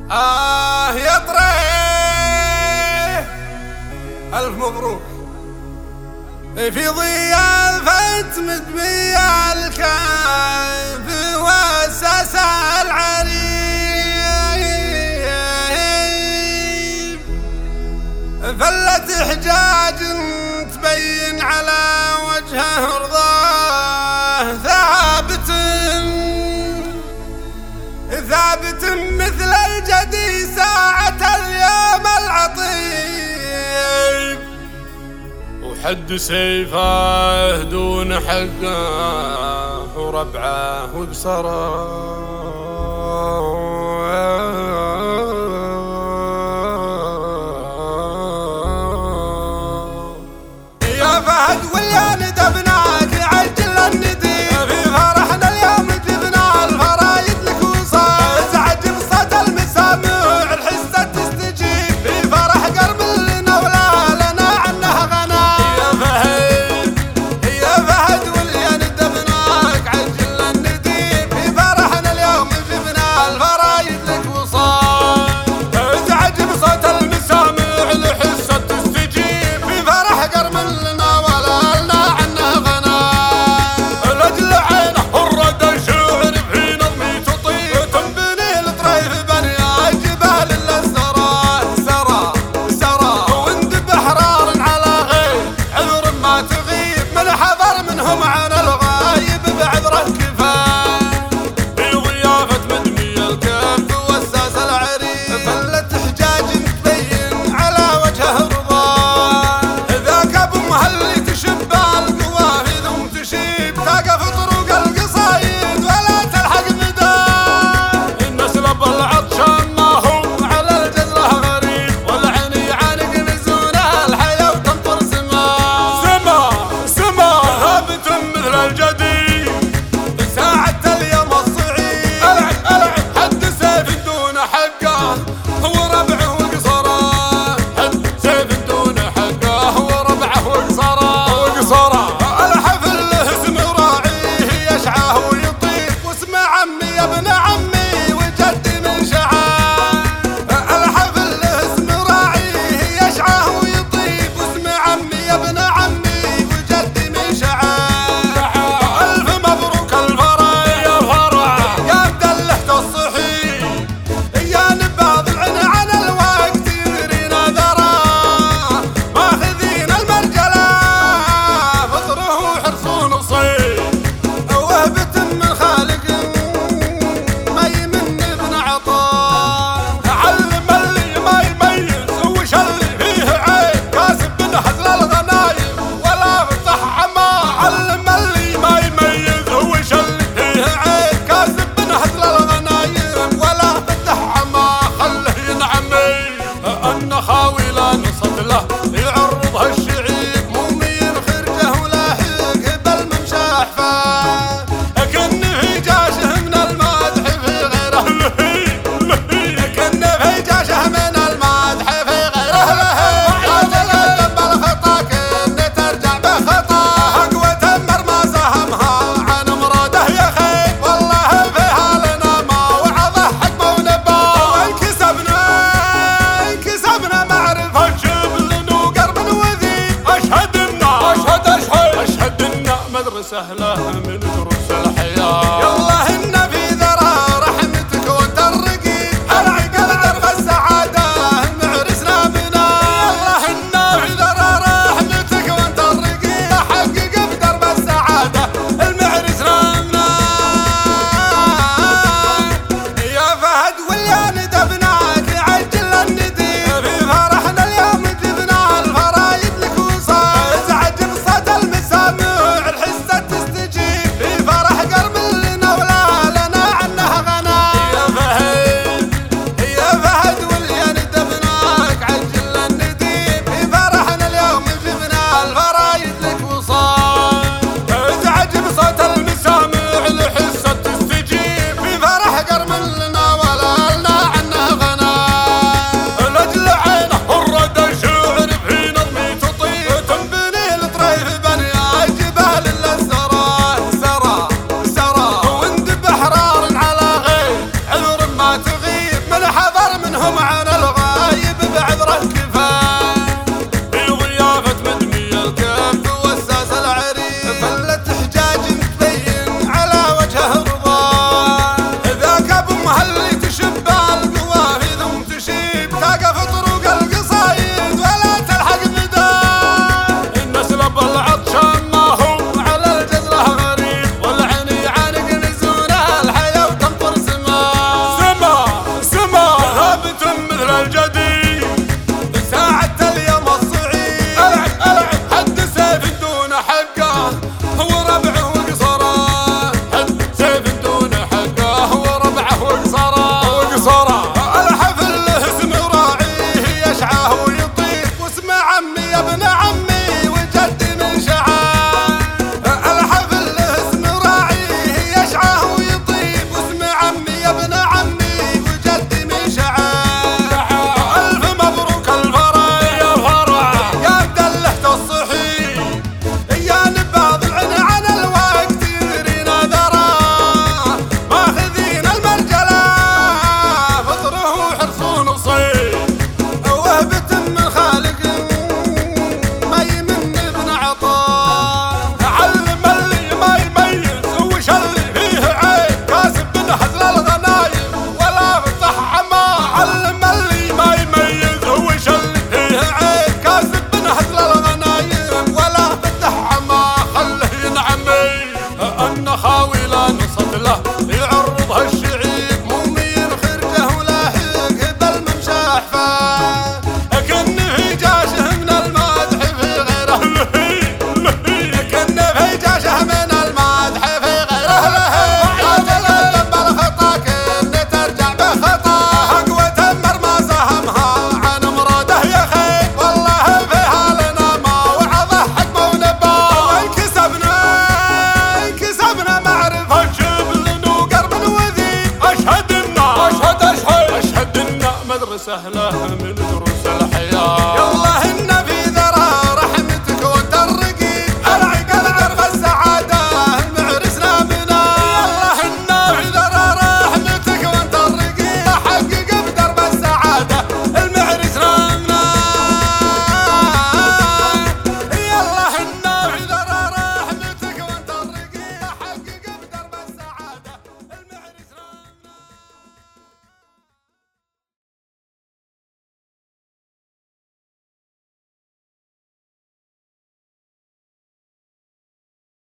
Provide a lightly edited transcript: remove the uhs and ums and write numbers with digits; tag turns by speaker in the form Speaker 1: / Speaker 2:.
Speaker 1: يا طريق ألف مبروك في ضيافة مدمية الكاف واسس العريب فلت حجاج تبين على وجهه رضاه ثابت مثل الجدي ساعة اليوم العطيب وحد سيفه دون حقه وربعه وبصره يا فهد واللي ندبناك عجل الندي في فرحنا اليوم جبنا الفرايد لك وصال ازعج بصوت المسامع الحسة تستجيب في فرح قرب لنا ولا لنا عنه غنى يا فهد واللي ندبناك عجل الندي في فرحنا اليوم جبنا الفرايد لك وصال ازعج بصوت المسامع الحسة تستجيب في فرح قرب لنا ولا لنا عنه غنى لاجل عينه الرد الشعر في نظمي تطيب تنبني الطريف بني الجبال الا سرى واندب احرار على غير عذر ما تغيب من حضر منهم عن الغايب بعذره كفايه في ضيافه مدمي الكف وساس العريب فلت حجاج تبين على وجهه رضاه ذاك ابو مهلي تشب القوافذ وتشيب تقف طرق القصايد ولا تلحق مداه النسلب العطشان ما هو على الجزره غريب والعيني عانق نزونه الحياه وتنطر سما ثابت مثل الجديد ساعة اليوم الصعيد العب حد سيف دون حقه هو ربعه وقصره حد سيف دون حقه هو ربعه وقصره الحفل له اسم راعيه يشعه ويطيب واسم عمي يا ابن عمي وجدي من شعاه الحفل له اسم راعيه يشعه ويطيب واسم عمي يا ابن عمي وجدي من شعاه الف مبروك الفرح يا مدلحة الصحيح يا نباض العين عن الوقت يدرينا ذراه ماخذين المرجله فطره وحرصون صيد وهبة من خالق ما يمن ابن عطاء علم اللي ما يميز وش اللي فيه عيب كاسب من هزل الغنايم ولا فتح عماه علم اللي ما يميز وش اللي فيه عيب كاسب من هزل الغنايم ولا فتح عماه خله ينعمي ان خاوي لا نصت له يعرضها الشعيب ممين خرجه ولاحق بالممشى احفاد كن في جاشه من المدح في غيره كن في جاشه من المدح في غيره لا تقدم بالخطا كن ترجع بخطا قوة مرمى سهمها عن مراده يا خيب والله فيها لنا ما وعظه حكمه ونباه وانكسبنا معرفة شبل وقرب وذيب اشهد ان مدرسة له من دروس الحياة يالله ان في ذرى رحمتك وانت الرقيب العقل درب السعادة معرسنا منا يالله ان في ذرى رحمتك وانت الرقيب حقق بدرب السعادة المعرسنا منا يا فهد واللي ندبناك عجل الندي في فرحنا اليوم جبنا الفرايد لك وصال ازعج بصوت المسامع الحسة تستجيب في فرح قرب لنا ولا سهله من دروس